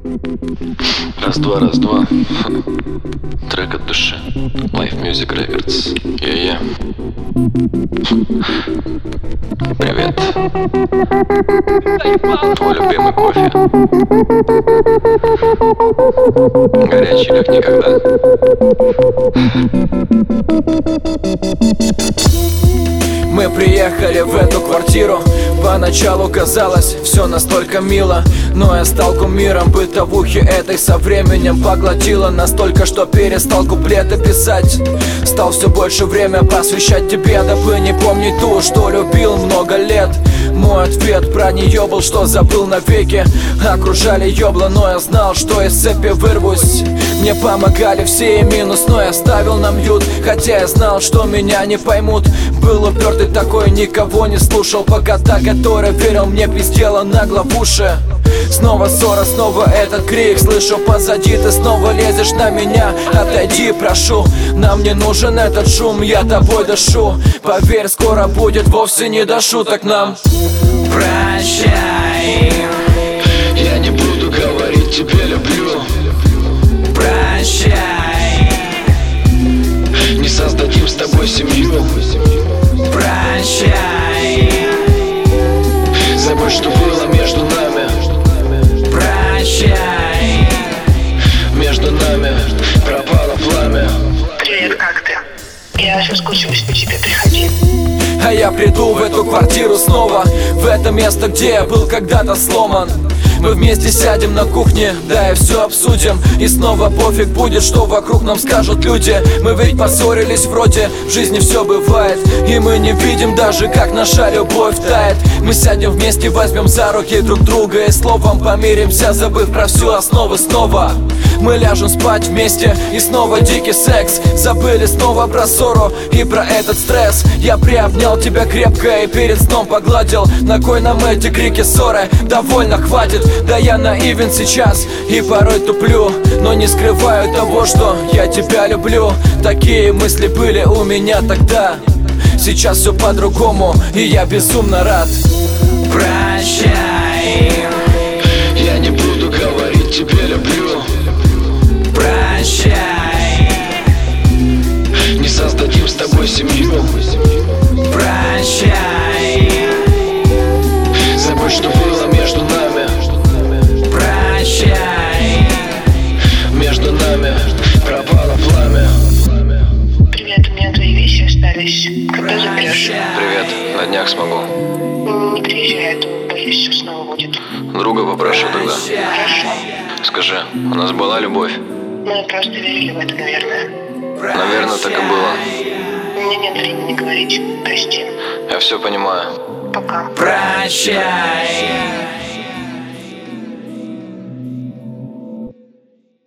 Раз-два, раз-два. Трек от души. Life Music Records. Я. Привет. Твой любимый кофе. Горячий, как никогда. Мы приехали в эту квартиру. Поначалу казалось все настолько мило, но я стал кумиром бытовухи этой. Со временем поглотила настолько, что перестал куплеты писать. Стал все больше время посвящать тебе, дабы не помнить ту, что любил много лет. Мой ответ про нее был, что забыл навеки. Окружали ёбла, но я знал, что из цепи вырвусь. Мне помогали все и минус, но я ставил на мьют, хотя я знал, что меня не поймут. Был упертый такой, никого не слушал, пока та, которая верил мне, пиздела нагло в уши. Снова ссора, снова этот крик слышу позади, ты снова лезешь на меня. Отойди, прошу, нам не нужен этот шум, я тобой дышу. Поверь, скоро будет вовсе не до шуток нам. Прощай. Я не буду говорить тебе люблю. Прощай. Не создадим с тобой семью. Прощай. Забудь, что было между нами. Прощай. Между нами пропало пламя. Привет, как ты? Я соскучилась по тебе, приходи. А я приду в эту квартиру снова, в это место, где я был когда-то сломан. Мы вместе сядем на кухне, да и все обсудим. И снова пофиг будет, что вокруг нам скажут люди. Мы ведь поссорились вроде, в жизни все бывает. И мы не видим даже, как наша любовь тает. Мы сядем вместе, возьмем за руки друг друга и словом помиримся, забыв про всю основу снова. Мы ляжем спать вместе и снова дикий секс. Забыли снова про ссору и про этот стресс. Я приобнял тебя крепко и перед сном погладил. На кой нам эти крики ссоры? Довольно, хватит. Да я наивен сейчас и порой туплю, но не скрываю того, что я тебя люблю. Такие мысли были у меня тогда. Сейчас все по-другому, и я безумно рад. Прощай. Я не буду говорить тебе люблю. Прощай. Не создадим с тобой семью. Прощай. Забудь, что было между нами. Прощай. Между нами пропало пламя. Привет, у меня твои вещи остались. Когда заберешь? Привет, на днях смогу. Не приезжай, а то боюсь, что снова будет. Друга попрошу тогда. Хорошо. Скажи, у нас была любовь? Мы просто верили в это, наверное. Наверное, так и было. У меня нет времени говорить. Прости. Я все понимаю. Пока. Прощай.